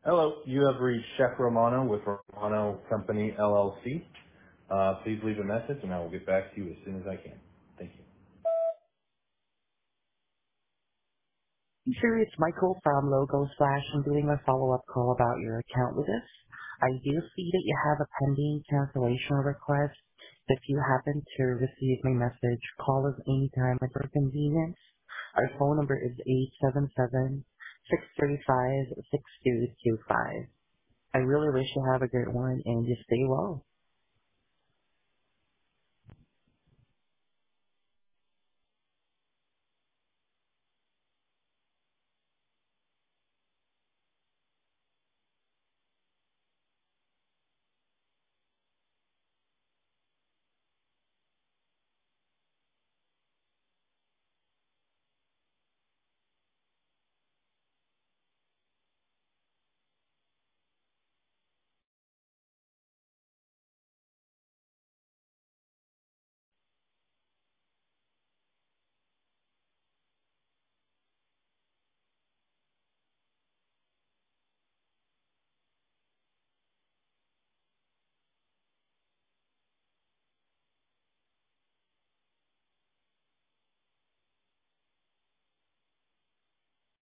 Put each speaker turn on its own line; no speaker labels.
Hello, you have reached Chef Romano with Romano Company LLC. Please leave a message and I will get back to you as soon as I can. Thank you.
Sure, it's Michael from Logo Slash. I'm doing a follow-up call about your account with us. I do see that you have a pending cancellation request. If you happen to receive my message, call us anytime at your convenience. Our phone number is 877-635-6225. I really wish you have a great one and you stay well.